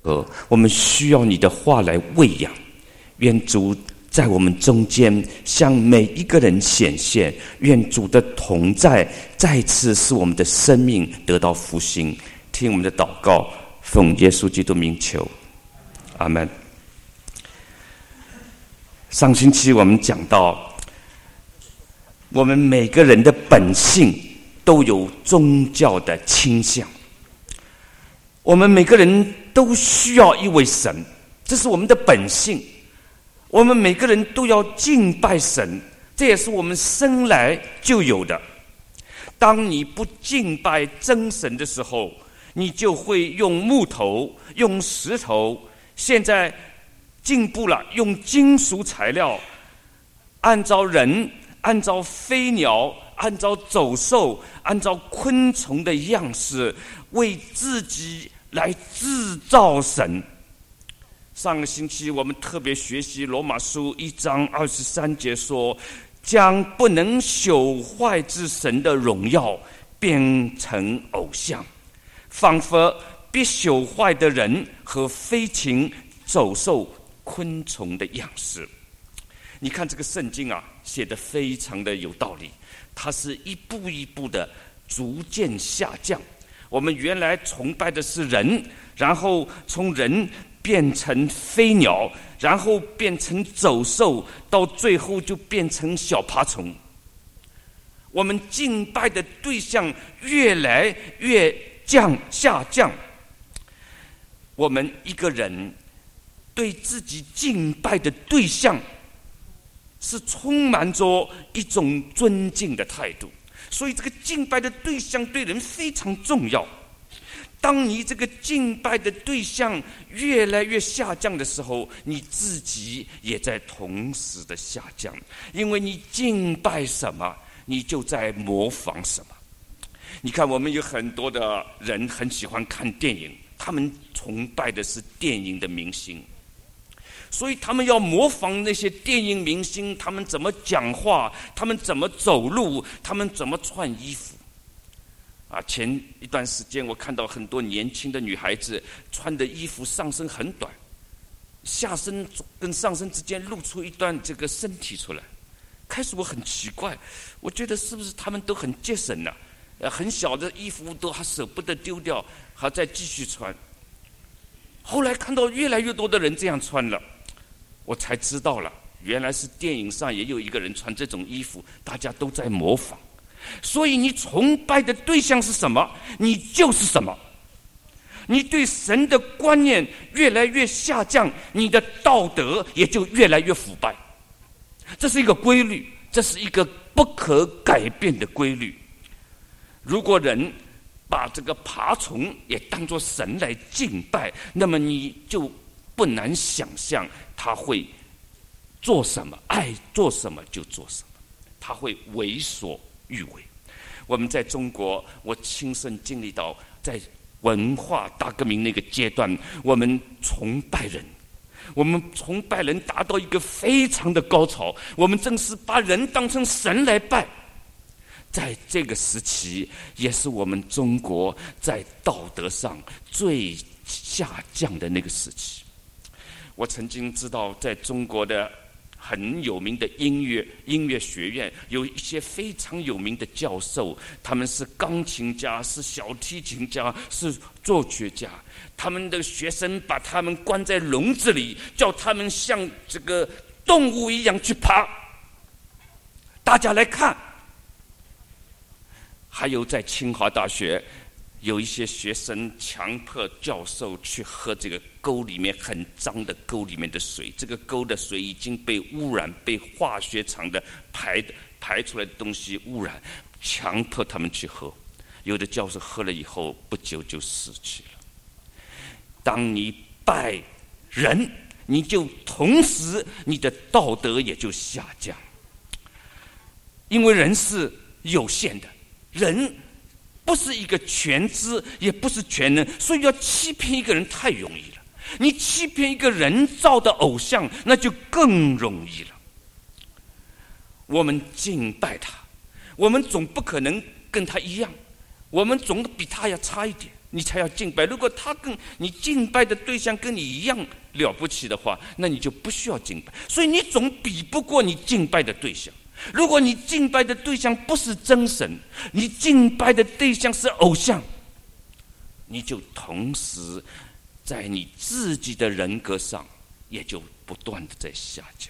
我们需要你的话来喂养。愿主在我们中间向每一个人显现，愿主的同在再次使我们的生命得到复兴。听我们的祷告，奉耶稣基督名求，阿们。上星期我们讲到，我们每个人的本性都有宗教的倾向，我们每个人都需要一位神，这是我们的本性。我们每个人都要敬拜神，这也是我们生来就有的。当你不敬拜真神的时候，你就会用木头、用石头，现在进步了，用金属材料，按照人、按照飞鸟、按照走兽、按照昆虫的样式，为自己来制造神。上个星期我们特别学习罗马书1章23节说，将不能朽坏之神的荣耀变成偶像，仿佛必朽坏的人和飞禽、走兽、昆虫的样式。你看这个圣经啊，写得非常的有道理，它是一步一步的逐渐下降。我们原来崇拜的是人，然后从人变成飞鸟，然后变成走兽，到最后就变成小爬虫。我们敬拜的对象越来越下降。我们一个人对自己敬拜的对象是充满着一种尊敬的态度，所以这个敬拜的对象对人非常重要。当你这个敬拜的对象越来越下降的时候，你自己也在同时的下降，因为你敬拜什么，你就在模仿什么。你看，我们有很多的人很喜欢看电影，他们崇拜的是电影的明星，所以他们要模仿那些电影明星，他们怎么讲话，他们怎么走路，他们怎么穿衣服。前一段时间我看到很多年轻的女孩子穿的衣服上身很短，下身跟上身之间露出一段这个身体出来。开始我很奇怪，我觉得是不是他们都很节省呢？很小的衣服都还舍不得丢掉，还再继续穿。后来看到越来越多的人这样穿了，我才知道了，原来是电影上也有一个人穿这种衣服，大家都在模仿。所以你崇拜的对象是什么，你就是什么。你对神的观念越来越下降，你的道德也就越来越腐败。这是一个规律，这是一个不可改变的规律。如果人把这个爬虫也当作神来敬拜，那么你就不难想象他会做什么，爱做什么就做什么，他会为所欲为。我们在中国，我亲身经历到，在文化大革命那个阶段，我们崇拜人，我们崇拜人达到一个非常的高潮，我们正是把人当成神来拜。在这个时期，也是我们中国在道德上最下降的那个时期。我曾经知道，在中国的很有名的音乐学院，有一些非常有名的教授，他们是钢琴家，是小提琴家，是作曲家。他们的学生把他们关在笼子里，叫他们像这个动物一样去爬，大家来看。还有在清华大学，有一些学生强迫教授去喝这个沟里面很脏的沟里面的水，这个沟的水已经被污染，被化学厂的排出来的东西污染，强迫他们去喝。有的教授喝了以后不久就死去了。当你拜人，你就同时你的道德也就下降，因为人是有限的，人不是一个全知，也不是全能，所以要欺骗一个人太容易了。你欺骗一个人造的偶像，那就更容易了。我们敬拜他，我们总不可能跟他一样，我们总比他要差一点。 你才要敬拜。如果你敬拜的对象跟你一样了不起的话，那你就不需要敬拜。所以你总比不过你敬拜的对象。如果你敬拜的对象不是真神，你敬拜的对象是偶像，你就同时在你自己的人格上也就不断的在下降。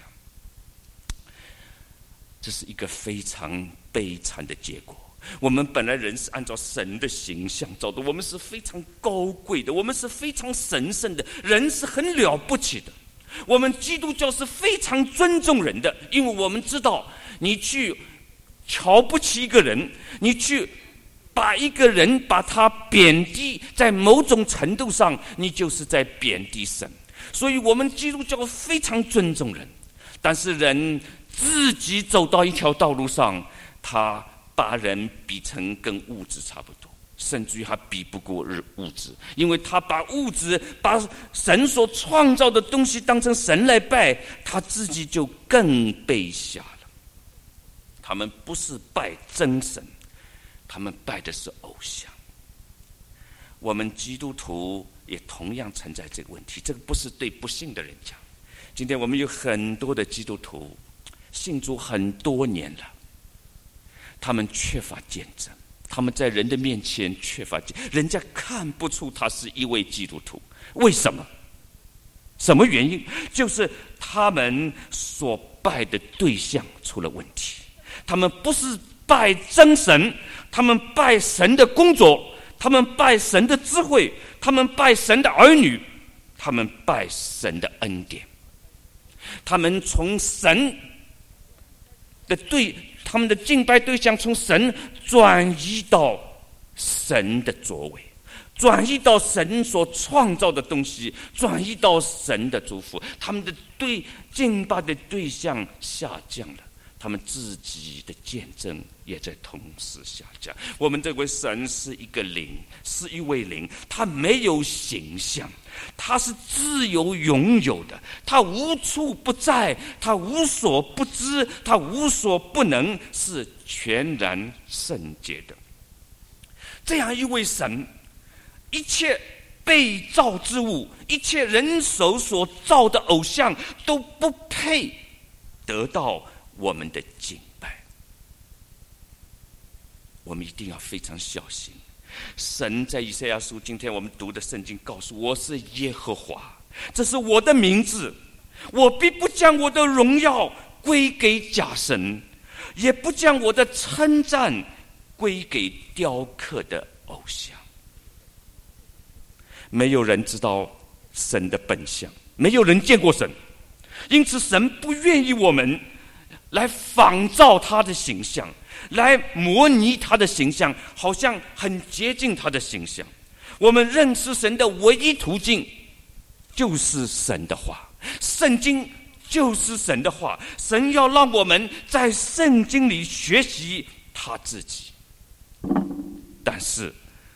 这是一个非常悲惨的结果。我们本来人是按照神的形象造的，我们是非常高贵的，我们是非常神圣的，人是很了不起的。我们基督教是非常尊重人的，因为我们知道你去瞧不起一个人，你去把一个人把他贬低，在某种程度上你就是在贬低神。所以我们基督教非常尊重人，但是人自己走到一条道路上，他把人比成跟物质差不多，甚至于他比不过物质，因为他把物质把神所创造的东西当成神来拜，他自己就更卑下了。他们不是拜真神，他们拜的是偶像。我们基督徒也同样存在这个问题，这个不是对不信的人讲。今天我们有很多的基督徒信主很多年了，他们缺乏见证，他们在人的面前缺乏见证，人家看不出他是一位基督徒。为什么？什么原因？就是他们所拜的对象出了问题。他们不是拜真神，他们拜神的工作，他们拜神的智慧，他们拜神的儿女，他们拜神的恩典。他们从神的他们的敬拜对象从神转移到神的作为，转移到神所创造的东西，转移到神的祝福。他们的敬拜的对象下降了，他们自己的见证也在同时下降。我们这位神是一个灵，是一位灵，他没有形象，他是自由拥有的，他无处不在，他无所不知，他无所不能，是全然圣洁的。这样一位神，一切被造之物，一切人手所造的偶像都不配得到我们的敬拜。我们一定要非常小心。神在以赛亚书今天我们读的圣经告诉我是耶和华，这是我的名字，我必不将我的荣耀归给假神，也不将我的称赞归给雕刻的偶像。没有人知道神的本相，没有人见过神，因此神不愿意我们来仿造他的形象，来模拟他的形象，好像很接近他的形象。我们认识神的唯一途径就是神的话，圣经就是神的话。神要让我们在圣经里学习他自己，但是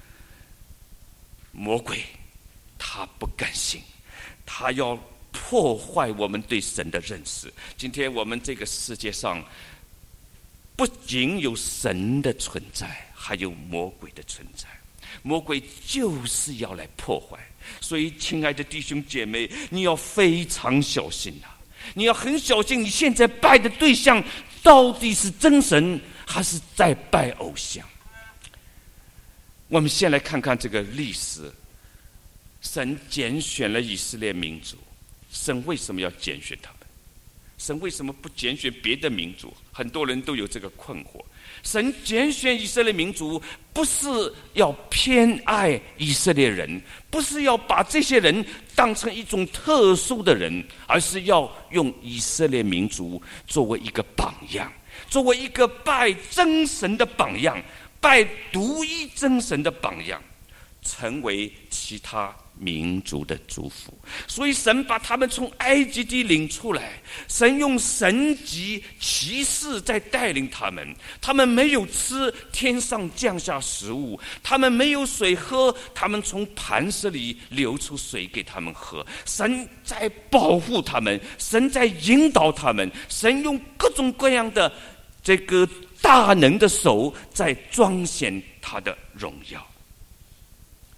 魔鬼他不甘心，他要破坏我们对神的认识。今天我们这个世界上不仅有神的存在，还有魔鬼的存在。魔鬼就是要来破坏，所以亲爱的弟兄姐妹，你要非常小心啊！你要很小心，你现在拜的对象到底是真神还是在拜偶像？我们先来看看这个历史。神拣选了以色列民族，神为什么要拣选他们？神为什么不拣选别的民族？很多人都有这个困惑。神拣选以色列民族，不是要偏爱以色列人，不是要把这些人当成一种特殊的人，而是要用以色列民族作为一个榜样，作为一个拜真神的榜样，拜独一真神的榜样，成为其他民族的祝福。所以神把他们从埃及地领出来，神用神迹奇事在带领他们。他们没有吃天上降下食物，他们没有水喝，他们从磐石里流出水给他们喝。神在保护他们，神在引导他们，神用各种各样的这个大能的手在彰显他的荣耀。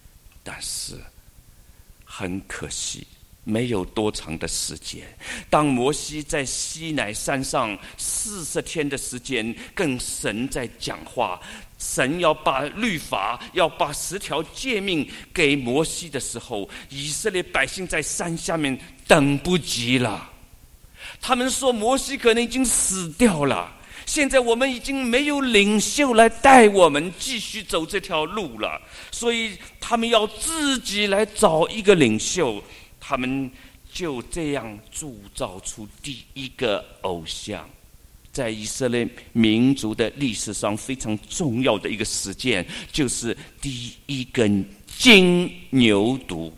但是很可惜，没有多长的时间。当摩西在西乃山上40天的时间跟神在讲话，神要把律法，要把10条诫命给摩西的时候，以色列百姓在山下面等不及了。他们说摩西可能已经死掉了，现在我们已经没有领袖来带我们继续走这条路了，所以他们要自己来找一个领袖。他们就这样铸造出第一个偶像，在以色列民族的历史上非常重要的一个事件，就是第一根金牛犊。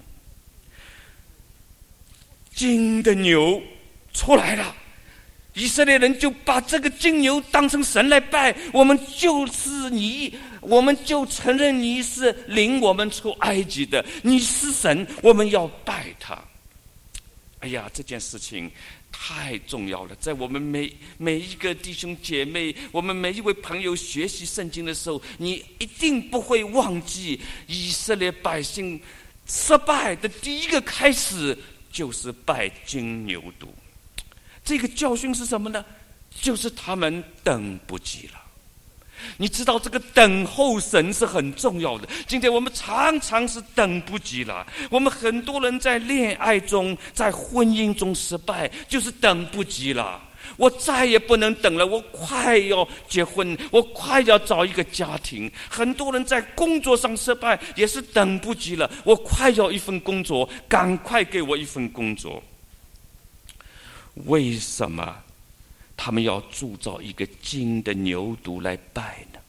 金的牛出来了，以色列人就把这个金牛当成神来拜，我们就是你，我们就承认你是领我们出埃及的，你是神，我们要拜他。哎呀，这件事情太重要了，在我们每一个弟兄姐妹，我们每一位朋友学习圣经的时候，你一定不会忘记以色列百姓失败的第一个开始就是拜金牛犊。这个教训是什么呢？就是他们等不及了。你知道这个等候神是很重要的，今天我们常常是等不及了。我们很多人在恋爱中，在婚姻中失败，就是等不及了。我再也不能等了，我快要结婚，我快要找一个家庭。很多人在工作上失败，也是等不及了，我快要一份工作，赶快给我一份工作。为什么他们要铸造一个金的牛犊来拜呢？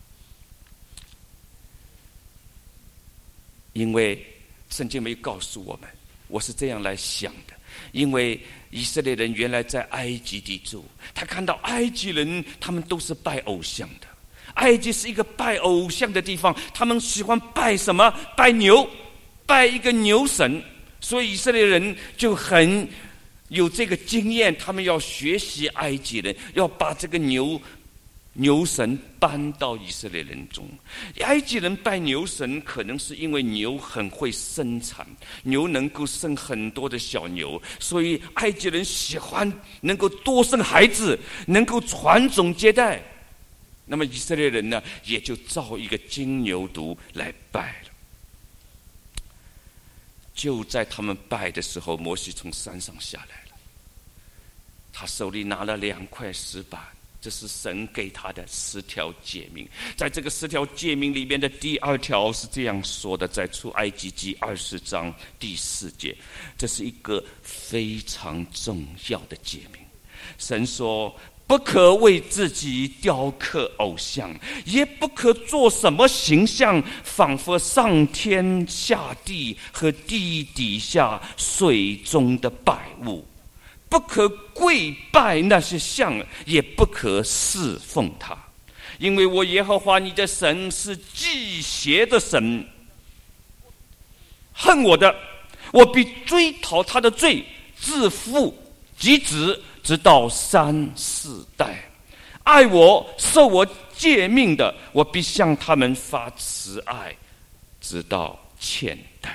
因为圣经没告诉我们，我是这样来想的。因为以色列人原来在埃及地住，他看到埃及人他们都是拜偶像的，埃及是一个拜偶像的地方，他们喜欢拜什么？拜牛，拜一个牛神。所以以色列人就很有这个经验，他们要学习埃及人，要把这个牛神搬到以色列人中。埃及人拜牛神，可能是因为牛很会生产，牛能够生很多的小牛，所以埃及人喜欢能够多生孩子，能够传宗接代。那么以色列人呢，也就造一个金牛犊来拜了。就在他们拜的时候，摩西从山上下来了，他手里拿了2块石板，这是神给他的10条诫命。在这个10条诫命里面的第2条是这样说的，在出埃及记20章第4节，这是一个非常重要的诫命。神说，不可为自己雕刻偶像，也不可做什么形象，仿佛上天下地和地底下水中的百物。不可跪拜那些像，也不可侍奉他，因为我耶和华你的神是忌邪的神，恨我的，我必追讨他的罪，自父及子，直到3、4代。爱我受我诫命的，我必向他们发慈爱，直到千代。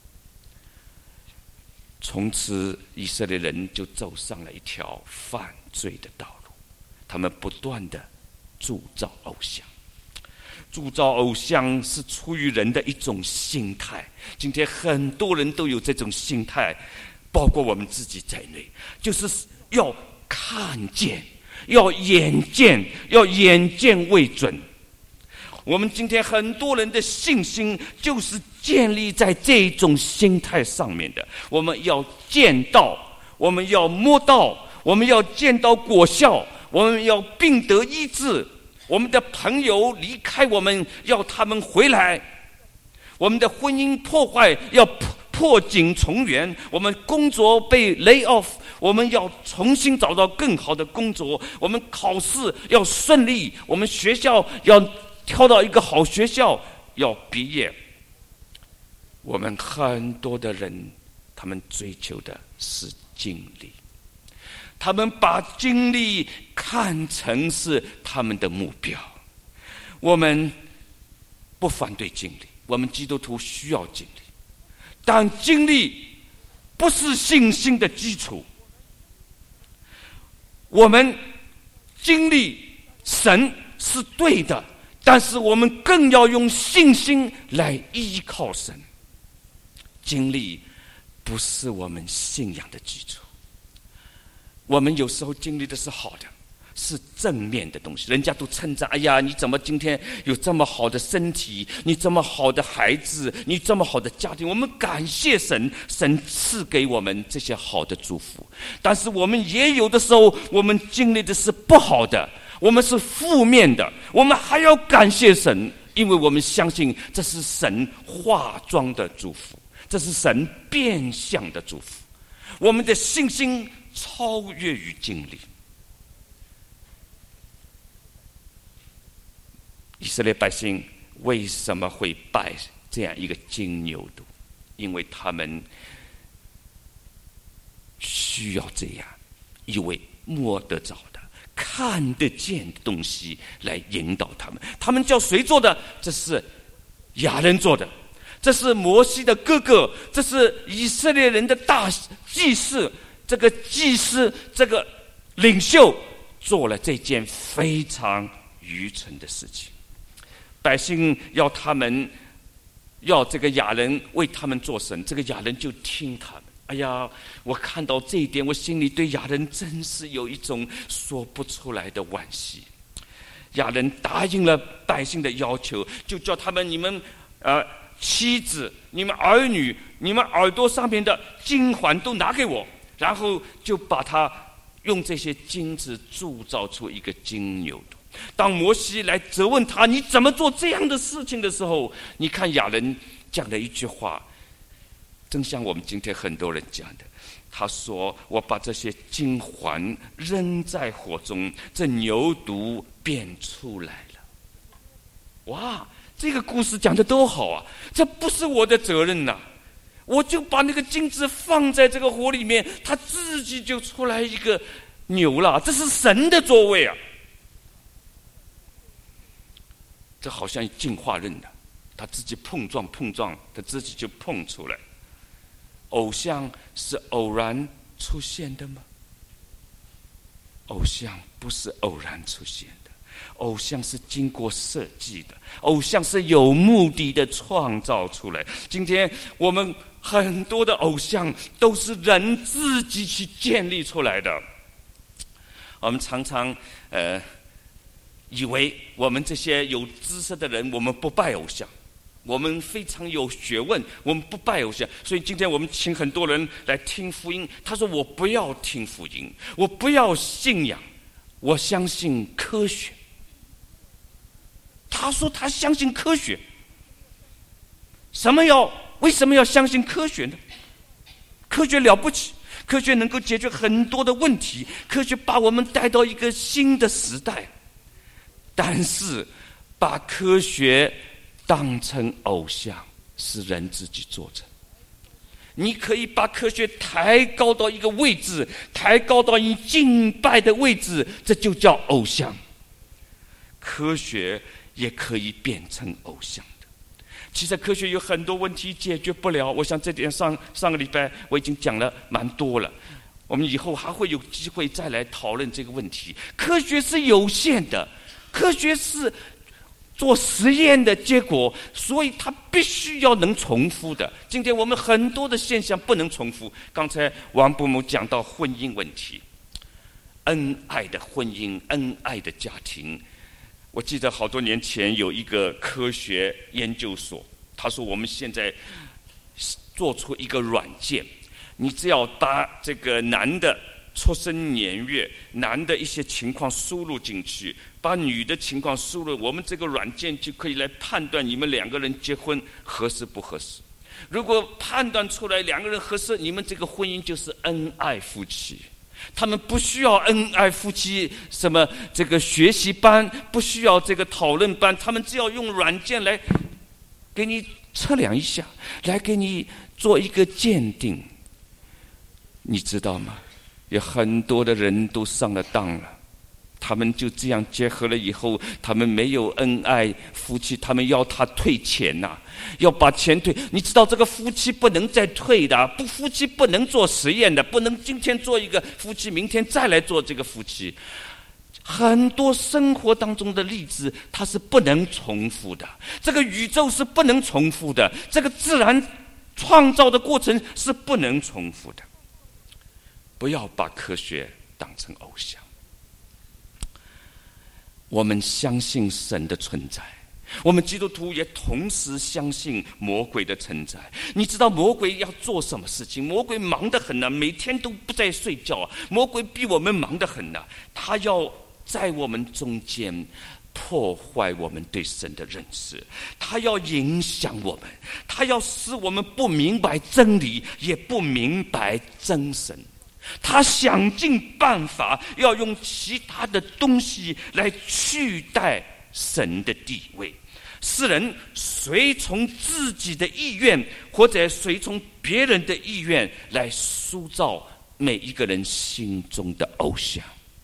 从此以色列人就走上了一条犯罪的道路，他们不断的铸造偶像。铸造偶像是出于人的一种心态，今天很多人都有这种心态，包括我们自己在内，就是要看见，要眼见为准。我们今天很多人的信心就是建立在这种心态上面的。我们要见到，我们要摸到，我们要见到果效，我们要病得医治，我们的朋友离开我们，要他们回来，我们的婚姻破坏要破镜重圆，我们工作被 lay off， 我们要重新找到更好的工作，我们考试要顺利，我们学校要挑到一个好学校，要毕业。我们很多的人，他们追求的是经历，他们把经历看成是他们的目标。我们不反对经历，我们基督徒需要经历， 但经历不是信心的基础。我们经历神是对的，但是我们更要用信心来依靠神。经历不是我们信仰的基础。我们有时候经历的是好的，是正面的东西，人家都称赞，哎呀，你怎么今天有这么好的身体，你这么好的孩子，你这么好的家庭，我们感谢神，神赐给我们这些好的祝福。但是我们也有的时候，我们经历的是不好的，我们是负面的，我们还要感谢神，因为我们相信这是神化妆的祝福，这是神变相的祝福。我们的信心超越于经历。以色列百姓为什么会拜这样一个金牛犊？因为他们需要这样一位摸得着的、看得见的东西来引导他们。他们叫谁做的？这是亚伦做的，这是摩西的哥哥，这是以色列人的大祭司。这个祭司，这个领袖做了这件非常愚蠢的事情。百姓要他们，要这个亚伦为他们做神，这个亚伦就听他们。哎呀，我看到这一点，我心里对亚伦真是有一种说不出来的惋惜。亚伦答应了百姓的要求，就叫他们，你们妻子、你们儿女、你们耳朵上面的金环都拿给我，然后就把它用这些金子铸造出一个金牛犊。当摩西来责问他你怎么做这样的事情的时候，你看亚伦讲了一句话，正像我们今天很多人讲的，他说，我把这些金环扔在火中，这牛犊便出来了。哇，这个故事讲的多好啊，这不是我的责任呐，我就把那个金子放在这个火里面，它自己就出来一个牛了，这是神的作为啊。这好像进化论的，他自己碰撞，他自己就碰出来。偶像是偶然出现的吗？偶像不是偶然出现的，偶像是经过设计的，偶像是有目的的创造出来。今天我们很多的偶像都是人自己去建立出来的。我们常常以为我们这些有知识的人，我们不拜偶像，我们非常有学问，我们不拜偶像。所以今天我们请很多人来听福音，他说我不要听福音，我不要信仰，我相信科学。他说他相信科学，为什么要相信科学呢？科学了不起，科学能够解决很多的问题，科学把我们带到一个新的时代。但是把科学当成偶像是人自己做成。你可以把科学抬高到一个位置，抬高到你敬拜的位置，这就叫偶像。科学也可以变成偶像的。其实科学有很多问题解决不了，我想这点上个礼拜我已经讲了蛮多了，我们以后还会有机会再来讨论这个问题。科学是有限的，科学是做实验的结果，所以它必须要能重复的。今天我们很多的现象不能重复。刚才王伯母讲到婚姻问题，恩爱的婚姻，恩爱的家庭。我记得好多年前有一个科学研究所，他说我们现在做出一个软件，你只要把这个男的出生年月、男的一些情况输入进去，把女的情况输入，我们这个软件就可以来判断你们两个人结婚合适不合适。如果判断出来两个人合适，你们这个婚姻就是恩爱夫妻。他们不需要恩爱夫妻什么这个学习班，不需要这个讨论班，他们只要用软件来给你测量一下，来给你做一个鉴定。你知道吗？有很多的人都上了当了， 他们就这样结合了以后，他们没有恩爱，夫妻他们要他退钱呐，要把钱退。你知道这个夫妻不能再退的，夫妻不能做实验的，不能今天做一个夫妻，明天再来做这个夫妻。很多生活当中的例子，它是不能重复的。这个宇宙是不能重复的，这个自然创造的过程是不能重复的。不要把科学当成偶像。我们相信神的存在，我们基督徒也同时相信魔鬼的存在。你知道魔鬼要做什么事情？魔鬼忙得很每天都不在睡觉魔鬼比我们忙得很他要在我们中间破坏我们对神的认识，他要影响我们，他要使我们不明白真理，也不明白真神。他想尽办法要用其他的东西来取代神的地位，使人随从自己的意愿，或者随从别人的意愿来塑造每一个人心中的偶像。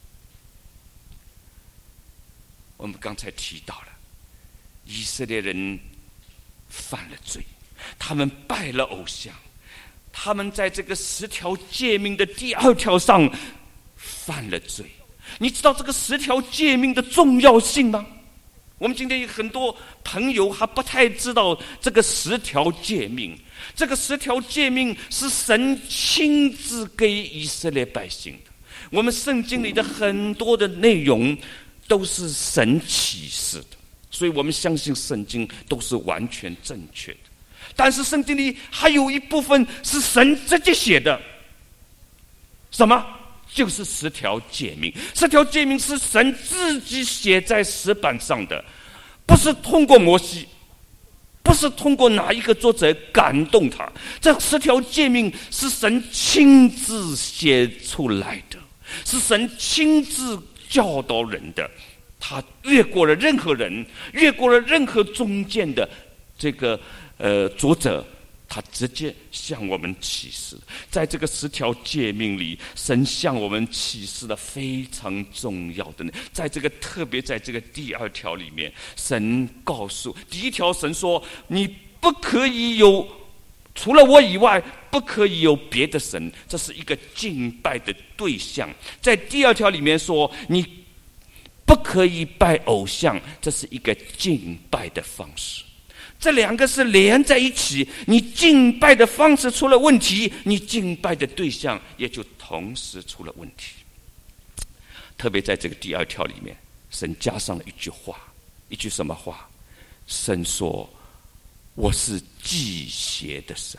我们刚才提到了以色列人犯了罪，他们拜了偶像，他们在这个10条诫命的第2条上犯了罪。你知道这个10条诫命的重要性吗？我们今天有很多朋友还不太知道这个10条诫命。这个10条诫命是神亲自给以色列百姓的。我们圣经里的很多的内容都是神启示的，所以我们相信圣经都是完全正确的。但是圣经里还有一部分是神直接写的，什么？就是10条诫命。10条诫命是神自己写在石板上的，不是通过摩西，不是通过哪一个作者感动他。这10条诫命是神亲自写出来的，是神亲自教导人的。他越过了任何人，越过了任何中间的这个作者，他直接向我们启示。在这个10条诫命里，神向我们启示了非常重要的。特别在这个第2条里面，神告诉第1条，神说你不可以有除了我以外不可以有别的神，这是一个敬拜的对象。在第2条里面说你不可以拜偶像，这是一个敬拜的方式。这2个是连在一起，你敬拜的方式出了问题，你敬拜的对象也就同时出了问题。特别在这个第2条里面，神加上了一句话，一句什么话？神说我是忌邪的神。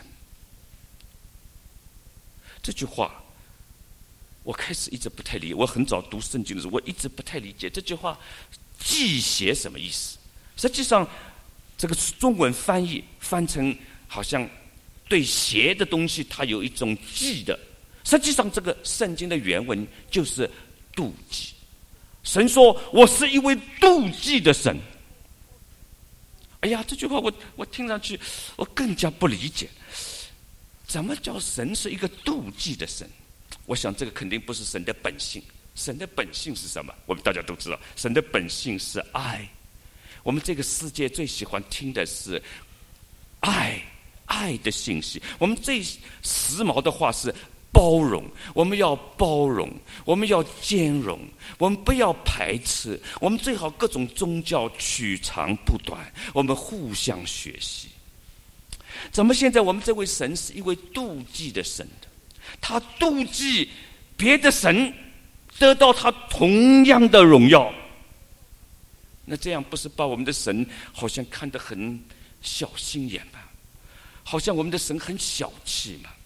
这句话我开始一直不太理解，我很早读圣经的时候，我一直不太理解这句话忌邪什么意思。实际上这个中文翻成好像对邪的东西它有一种忌的，实际上这个圣经的原文就是妒忌。神说我是一位妒忌的神。哎呀，这句话我听上去我更加不理解，怎么叫神是一个妒忌的神？我想这个肯定不是神的本性。神的本性是什么？我们大家都知道，神的本性是爱。我们这个世界最喜欢听的是爱的信息。我们最时髦的话是包容，我们要包容，我们要兼容，我们不要排斥，我们最好各种宗教取长补短，我们互相学习。怎么现在我们这位神是一位妒忌的神的？他妒忌别的神得到他同样的荣耀，那这样不是把我们的神好像看得很小心眼吗？好像我们的神很小气吗？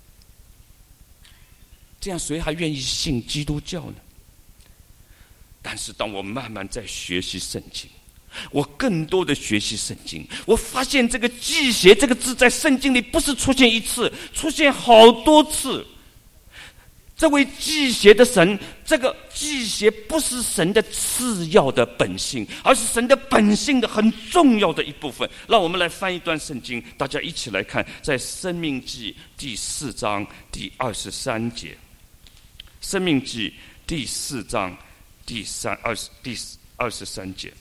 这样谁还愿意信基督教呢？但是当我慢慢在学习圣经，我更多的学习圣经，我发现这个忌邪这个字在圣经里不是出现一次，出现好多次。这位忌邪的神，这个忌邪不是神的次要的本性，而是神的本性的很重要的一部分。让我们来翻一段圣经，大家一起来看，在申命记第4章第23节。申命记第4章第23节。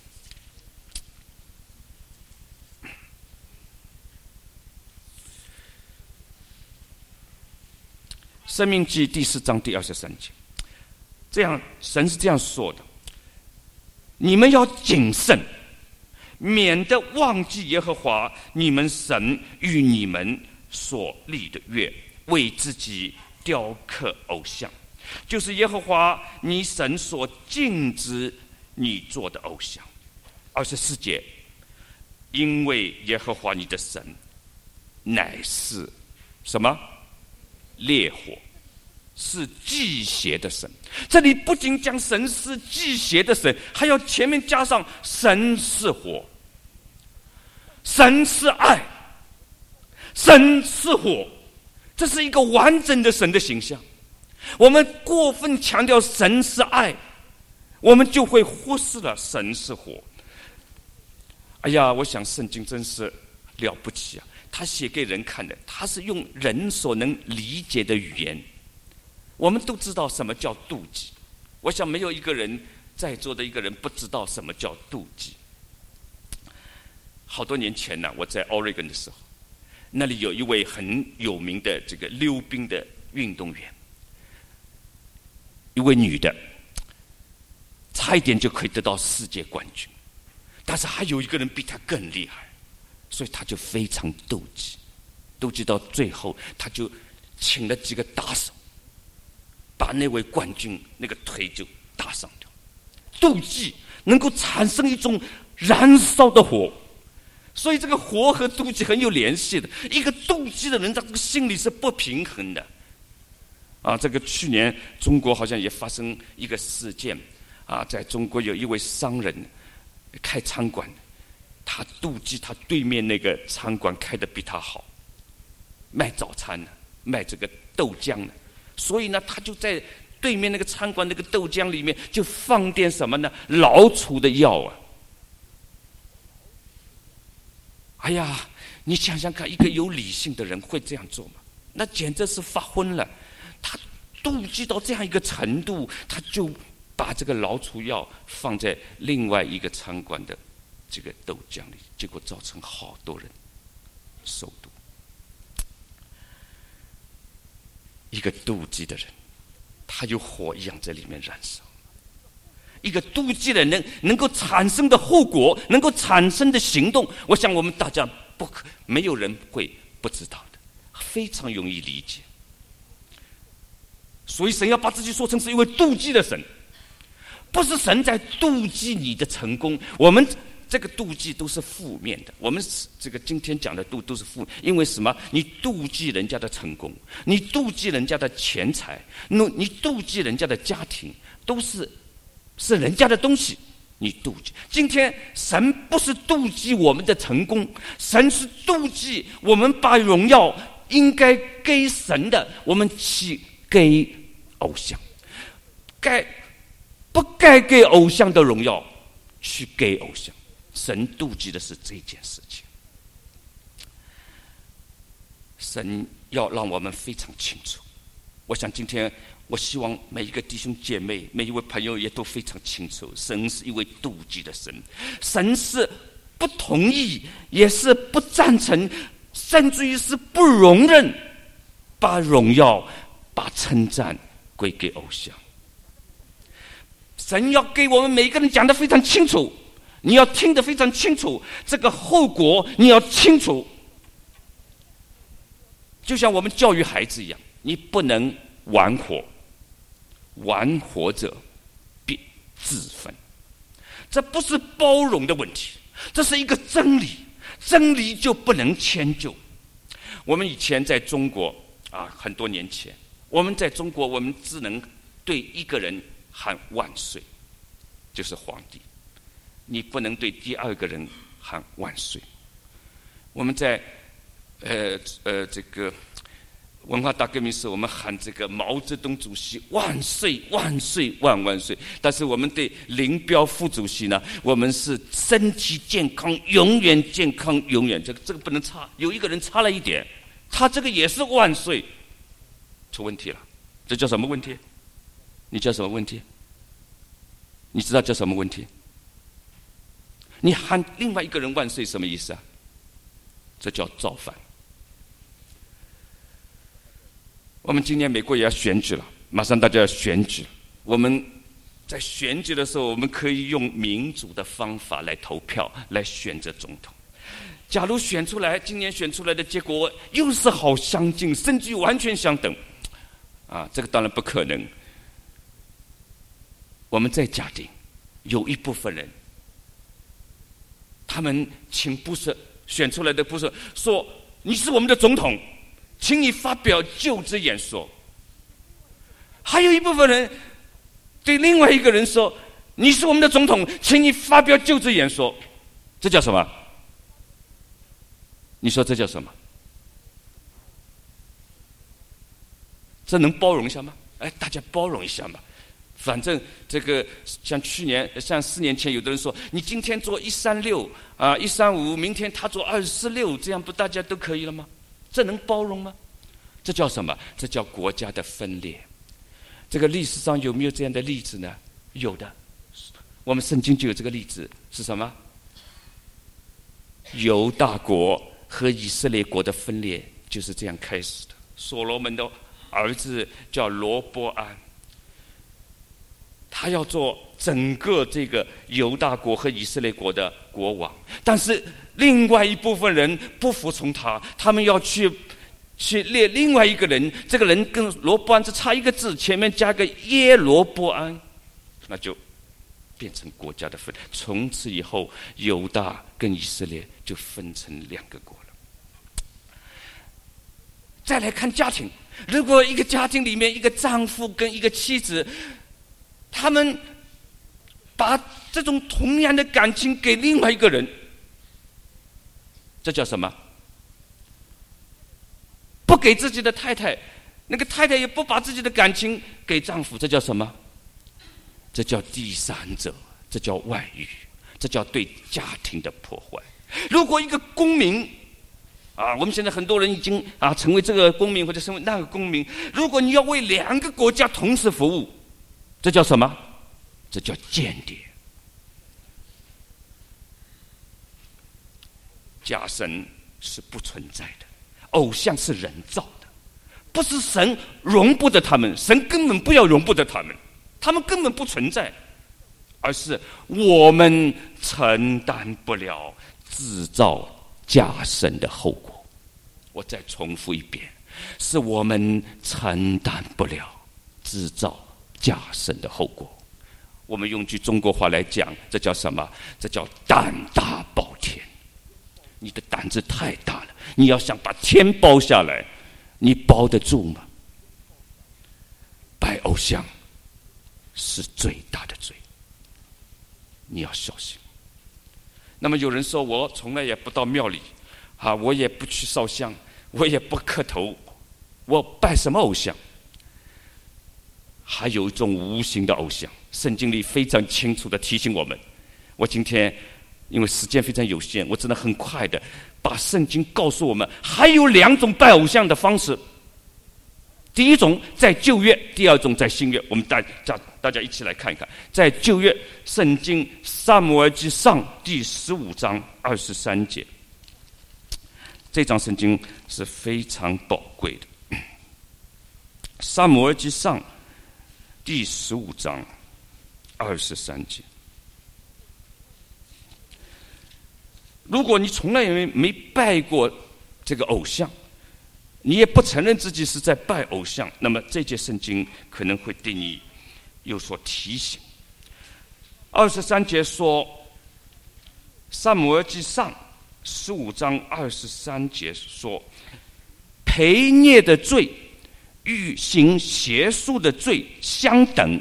申命记第4章第23节，这样神是这样说的：你们要谨慎，免得忘记耶和华你们神与你们所立的约，为自己雕刻偶像，就是耶和华你神所禁止你做的偶像。24节，因为耶和华你的神乃是什么？烈火，是忌邪的神。这里不仅讲神是忌邪的神，还要前面加上神是火，神是爱，神是火，这是一个完整的神的形象。我们过分强调神是爱，我们就会忽视了神是火。哎呀，我想圣经真是了不起啊！他写给人看的，他是用人所能理解的语言。我们都知道什么叫妒忌，我想没有一个人在座的一个人不知道什么叫妒忌。好多年前呢，我在 Oregon 的时候，那里有一位很有名的这个溜冰的运动员，一位女的，差一点就可以得到世界冠军，但是还有一个人比她更厉害，所以他就非常妒忌，妒忌到最后，他就请了几个打手，把那位冠军那个腿就打伤掉。妒忌能够产生一种燃烧的火，所以这个火和妒忌很有联系的。一个妒忌的人，他这个心里是不平衡的。这个去年中国好像也发生一个事件，在中国有一位商人开餐馆，他妒忌他对面那个餐馆开得比他好，卖早餐呢，卖这个豆浆呢，所以呢，他就在对面那个餐馆那个豆浆里面就放点什么呢？老鼠的药啊！哎呀，你想想看，一个有理性的人会这样做吗？那简直是发昏了。他妒忌到这样一个程度，他就把这个老鼠药放在另外一个餐馆的这个豆浆里，结果造成好多人受毒。一个妒忌的人，他有火一样在里面燃烧。一个妒忌的人能够产生的后果，能够产生的行动，我想我们大家没有人会不知道的，非常容易理解。所以神要把自己说成是一位妒忌的神，不是神在妒忌你的成功。我们这个妒忌都是负面的，我们这个今天讲的都是负面，因为什么？你妒忌人家的成功，你妒忌人家的钱财，你妒忌人家的家庭，都是人家的东西，你妒忌。今天神不是妒忌我们的成功，神是妒忌我们把荣耀应该给神的，我们去给偶像，不该给偶像的荣耀去给偶像。神妒忌的是这件事情。神要让我们非常清楚，我想今天我希望每一个弟兄姐妹，每一位朋友也都非常清楚，神是一位妒忌的神，神是不同意，也是不赞成，甚至于是不容忍把荣耀、把称赞归给偶像。神要给我们每一个人讲得非常清楚，你要听得非常清楚，这个后果你要清楚。就像我们教育孩子一样，你不能玩火，玩火者必自焚。这不是包容的问题，这是一个真理，真理就不能迁就。我们以前在中国很多年前，我们在中国，我们只能对一个人喊万岁，就是皇帝，你不能对第二个人喊万岁。我们在这个文化大革命时，我们喊这个毛泽东主席万岁万岁万万岁。但是我们对林彪副主席呢，我们是身体健康，永远健康，永远这个不能差。有一个人差了一点，他这个也是万岁，出问题了。这叫什么问题？你叫什么问题？ 你知道叫什么问题？你喊另外一个人万岁什么意思啊？这叫造反。我们今年美国也要选举了，马上大家要选举。我们在选举的时候，我们可以用民主的方法来投票，来选择总统。假如选出来，今年选出来的结果又是好相近，甚至于完全相等，这个当然不可能。我们再假定有一部分人，他们请布什选出来的布什说：“你是我们的总统，请你发表就职演说。”还有一部分人对另外一个人说：“你是我们的总统，请你发表就职演说。”这叫什么？你说这叫什么？这能包容一下吗？大家包容一下嘛。反正这个像4年前，有的人说你今天做136135，明天他做246，这样不大家都可以了吗？这能包容吗？这叫什么？这叫国家的分裂。这个历史上有没有这样的例子呢？有的，我们圣经就有这个例子，是什么？犹大国和以色列国的分裂就是这样开始的。所罗门的儿子叫罗波安，他要做整个这个犹大国和以色列国的国王，但是另外一部分人不服从他，他们要去列另外一个人，这个人跟罗波安只差一个字，前面加个耶罗波安，那就变成国家的分。从此以后，犹大跟以色列就分成2个国了。再来看家庭，如果一个家庭里面一个丈夫跟一个妻子，他们把这种同样的感情给另外一个人，这叫什么？不给自己的太太，那个太太也不把自己的感情给丈夫，这叫什么？这叫第三者，这叫外遇，这叫对家庭的破坏。如果一个公民我们现在很多人已经成为这个公民或者成为那个公民，如果你要为2个国家同时服务，这叫什么？这叫间谍。假神是不存在的，偶像是人造的，不是神容不得他们，神根本不要容不得他们，他们根本不存在，而是我们承担不了制造假神的后果。我再重复一遍，是我们承担不了制造假神的后果。我们用句中国话来讲，这叫什么？这叫胆大包天。你的胆子太大了，你要想把天包下来，你包得住吗？拜偶像是最大的罪，你要小心。那么有人说，我从来也不到庙里我也不去烧香，我也不磕头，我拜什么偶像？还有一种无形的偶像，圣经里非常清楚地提醒我们。我今天因为时间非常有限，我只能很快的把圣经告诉我们，还有2种拜偶像的方式。第一种在旧约，第二种在新约。我们大家一起来看一看，在旧约圣经撒母耳记上第15章23节，这章圣经是非常宝贵的。撒母耳记上第15章23节，如果你从来也没拜过这个偶像，你也不承认自己是在拜偶像，那么这节圣经可能会对你有所提醒。23节说，撒母耳记上15章23节说，悖逆的罪与行邪术的罪相等，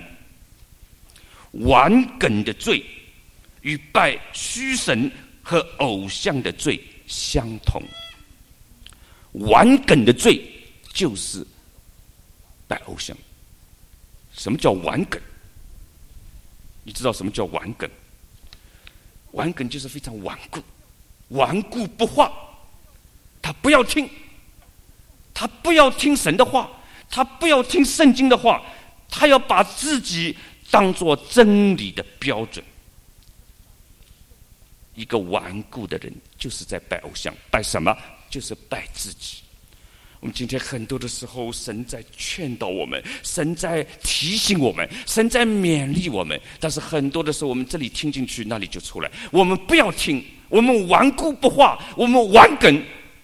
顽梗的罪与拜虚神和偶像的罪相同。顽梗的罪就是拜偶像。什么叫顽梗？你知道什么叫顽梗？顽梗就是非常顽固，顽固不化，他不要听，他不要听神的话，他不要听圣经的话，他要把自己当作真理的标准。一个顽固的人就是在拜偶像，拜什么？就是拜自己。我们今天很多的时候，神在劝导我们，神在提醒我们，神在勉励我们，但是很多的时候我们这里听进去，那里就出来。我们不要听，我们顽固不化，我们顽梗，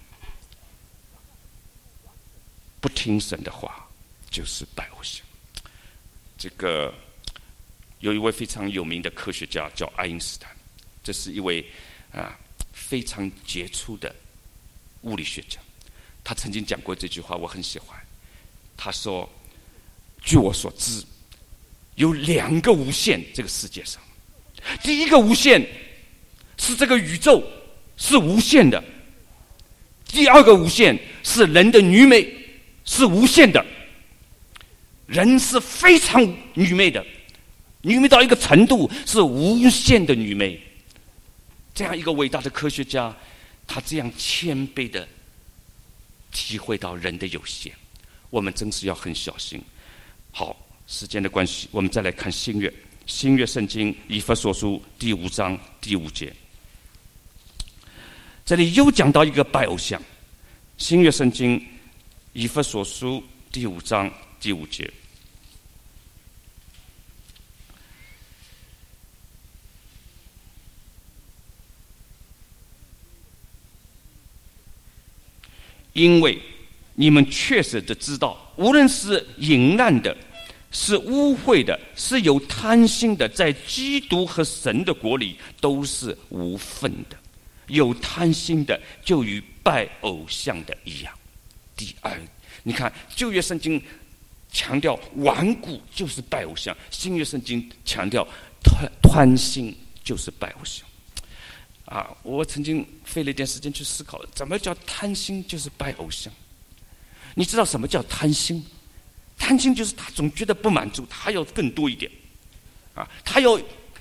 不听神的话，就是拜偶像。这个有一位非常有名的科学家叫爱因斯坦，这是一位非常杰出的物理学家。他曾经讲过这句话，我很喜欢。他说：“据我所知，有2个无限，这个世界上，第一个无限是这个宇宙是无限的，第二个无限是人的愚昧是无限的。人是非常愚昧的，愚昧到一个程度是无限的愚昧。这样一个伟大的科学家，他这样谦卑的体会到人的有限，我们真是要很小心。好，时间的关系，我们再来看新约。新约圣经以弗所书第5章第5节，这里又讲到一个拜偶像。新约圣经以弗所书第5章第5节，因为你们确实的知道，无论是淫乱的，是污秽的，是有贪心的，在基督和神的国里都是无分的。有贪心的，就与拜偶像的一样。第二，你看旧约圣经强调顽固就是拜偶像，新约圣经强调贪心就是拜偶像。我曾经费了一点时间去思考，怎么叫贪心就是拜偶像？你知道什么叫贪心？贪心就是他总觉得不满足，他要更多一点，他要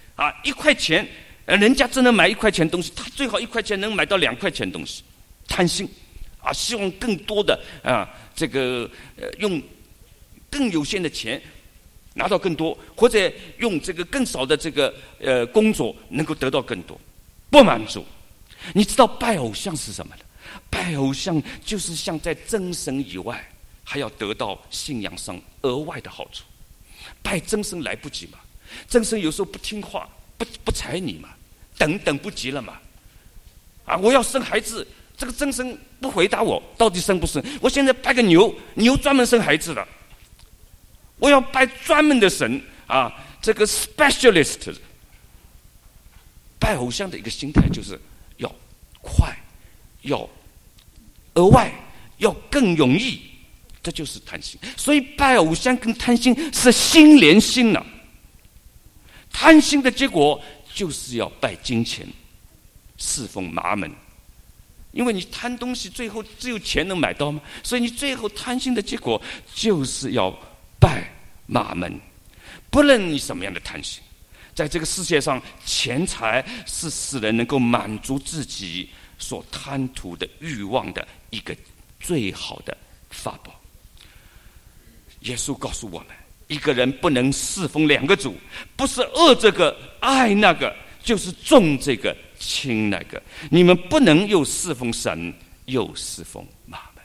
1块钱，人家只能买1块钱东西，他最好1块钱能买到2块钱东西，贪心希望更多的用更有限的钱拿到更多，或者用这个更少的工作能够得到更多。不满足。你知道拜偶像是什么呢？拜偶像就是像在真神以外还要得到信仰上额外的好处。拜真神来不及嘛，真神有时候不听话，不睬你嘛，等不及了嘛。我要生孩子，这个真神不回答我，到底生不生？我现在拜个牛专门生孩子的，我要拜专门的神这个 specialist。拜偶像的一个心态就是要快，要额外，要更容易，这就是贪心。所以拜偶像跟贪心是心连心了。贪心的结果就是要拜金钱，侍奉马门。因为你贪东西，最后只有钱能买到吗？所以你最后贪心的结果就是要拜马门。不论你什么样的贪心，在这个世界上，钱财是使人能够满足自己所贪图的欲望的一个最好的法宝。耶稣告诉我们，一个人不能侍奉2个主，不是恶这个爱那个，就是重这个轻那个。你们不能又侍奉神，又侍奉马门。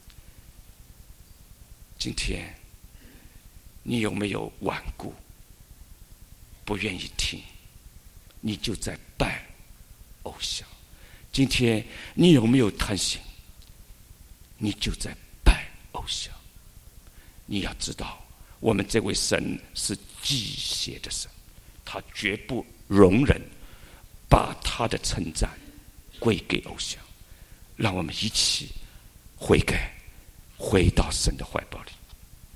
今天你有没有顽固？不愿意听，你就在拜偶像。今天你有没有贪心？你就在拜偶像。你要知道，我们这位神是忌邪的神，他绝不容忍把他的称赞归给偶像。让我们一起悔改，回到神的怀抱里。